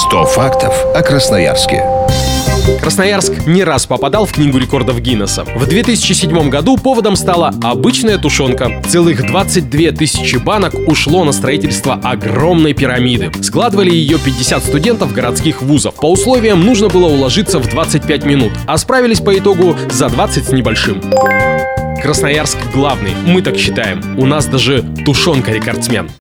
100 фактов о Красноярске. Красноярск не раз попадал в Книгу рекордов Гиннесса. В 2007 году поводом стала обычная тушенка. Целых 22 тысячи банок ушло на строительство огромной пирамиды. Складывали ее 50 студентов городских вузов. По условиям нужно было уложиться в 25 минут, а справились по итогу за 20 с небольшим. Красноярск главный, мы так считаем. У нас даже тушенка рекордсмен.